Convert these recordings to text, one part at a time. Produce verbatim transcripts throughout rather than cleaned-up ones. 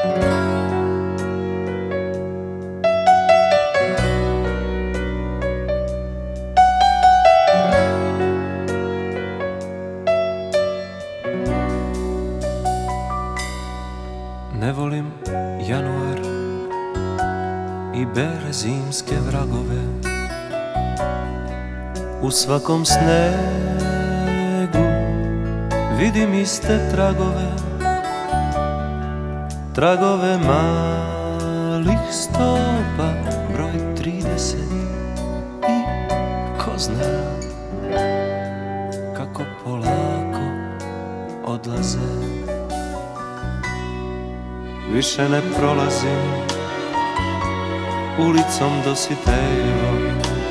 Ne volim januar i bele zimske vragove. U svakom snegu vidim iste tragove, tragove malih stopa, broj trideset. I ko zna kako polako odlaze. Više ne prolazim ulicom Dositejevom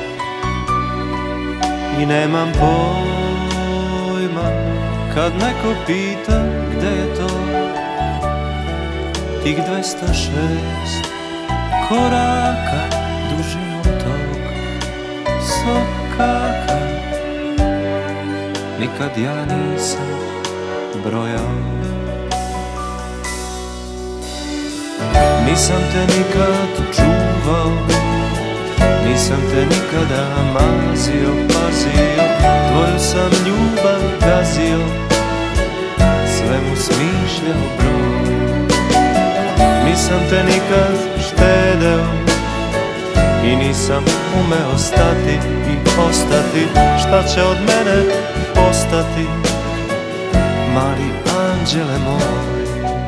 i nemam pojma kad neko pita gde je to. Tih dvesta šest koraka dužinom tog sokaka nikad ja nisam brojao. Nisam te nikad čuvao, nisam te nikada mazio, pazio, tvoju sam ljubav gazio, sve mu smišljao broj. Nisam te nikad štedeo i nisam umeo stati i ostati. Šta će od mene postati, mali anđele moj?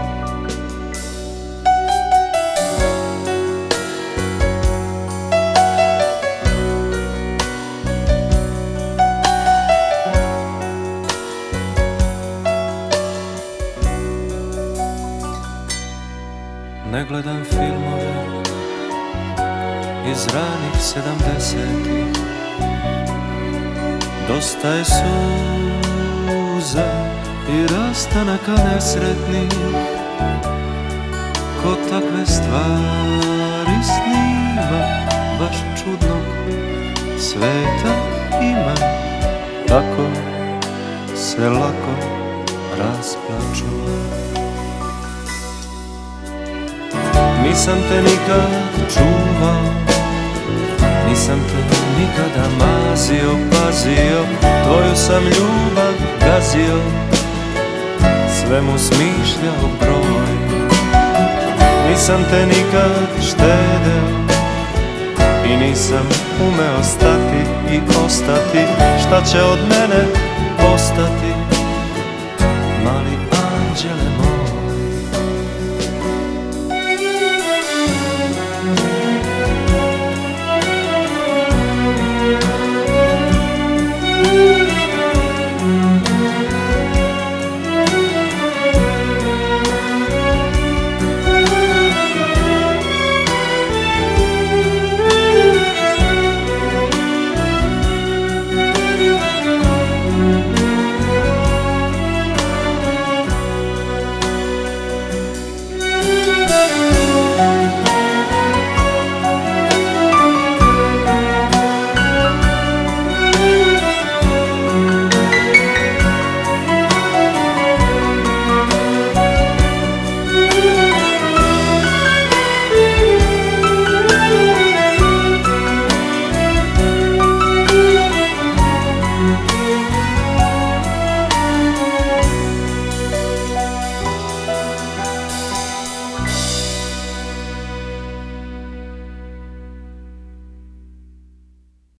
Ne gledam filmove iz ranih sedamdesetih. Dosta je suza i rastanaka nesretnih. Ko takve stvari snima, baš čudnog sveta ima. Tako se lako rasplaču. Nisam te nikad čuvao, nisam te nikada mazio, pazio, tvoju sam ljubav gazio, sve mu smišljao broj. Nisam te nikad štedeo i nisam umeo stati i ostati. Šta će od mene postati, mali